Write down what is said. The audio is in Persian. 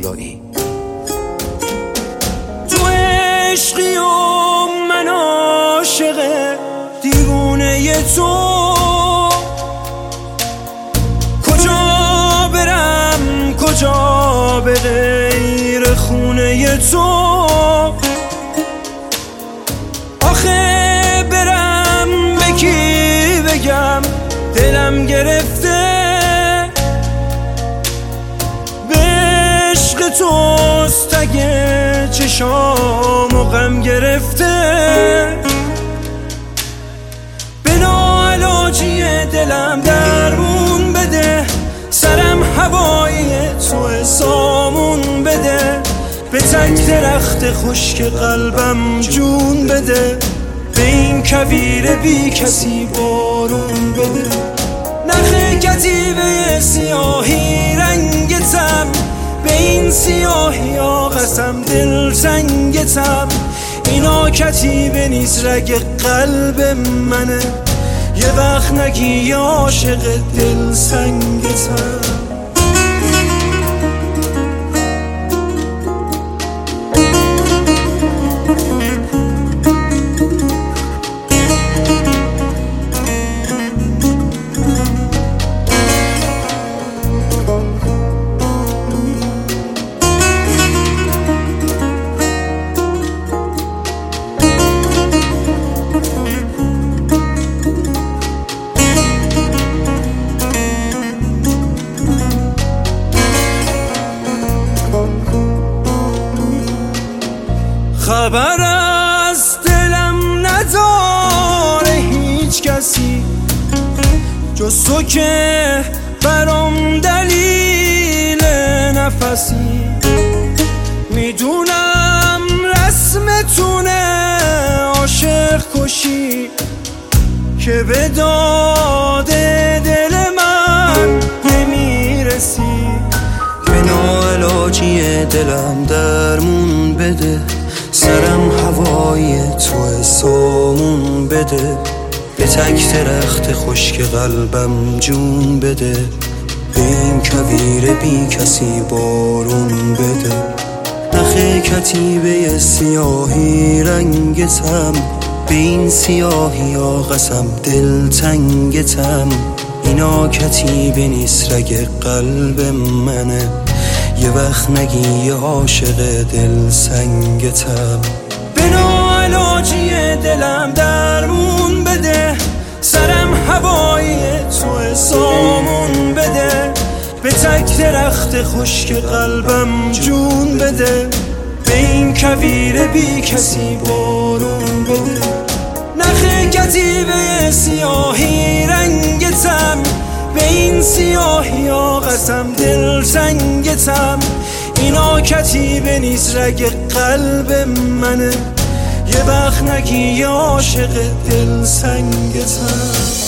طالعی. تو عشقی و من عاشق دیوونه تو، کجا برم کجا به غیر خونه تو، آخه برم به کی بگم دلم گرفته، به عشق توست اگه چشام و غم گرفته، به ناعلاجی دلم درمون بده، سرم هوایی تو سامون بده، به تک درخت خشک قلبم جون بده، به این کویر بی کسی بارون بده. نخ کتیبه سیاهی رنگتم، به این سیاهی ها قسم دل تنگتم، اینا کتیبه نیست رگ قلب منه، یه وقت نگی عاشق دل سنگتم. خبر از دلم نداره هیچ کسی جز تو که برام دلیل نفسی، میدونم رسمتونه عاشق کشی که به داد دل من نمیرسی، به ناعلاجی دلم درمون بده، سرم هوای تو سامون بده، به تک درخت خشک قلبم جون بده، به این کویر بی کسی بارون بده. نخ کتیبه سیاهی رنگتم، به این سیاهی ها قسم دل تنگتم، اینا کتیبه نیست رگ قلب منه، یه وقت نگی عاشق دل سنگتم. به ناعلاجی دلم درمون بده، سرم هوایی تو سامون بده، به تک درخت خشک قلبم جون بده، به این کویر بی کسی بارون بده. نخ کتیبه سیاهی رنگتم، به این سیاهی ها قسم دل تنگتم، اینا کتیبه نیست رگ قلب منه، یه وقت نگی عاشق دل سنگتم.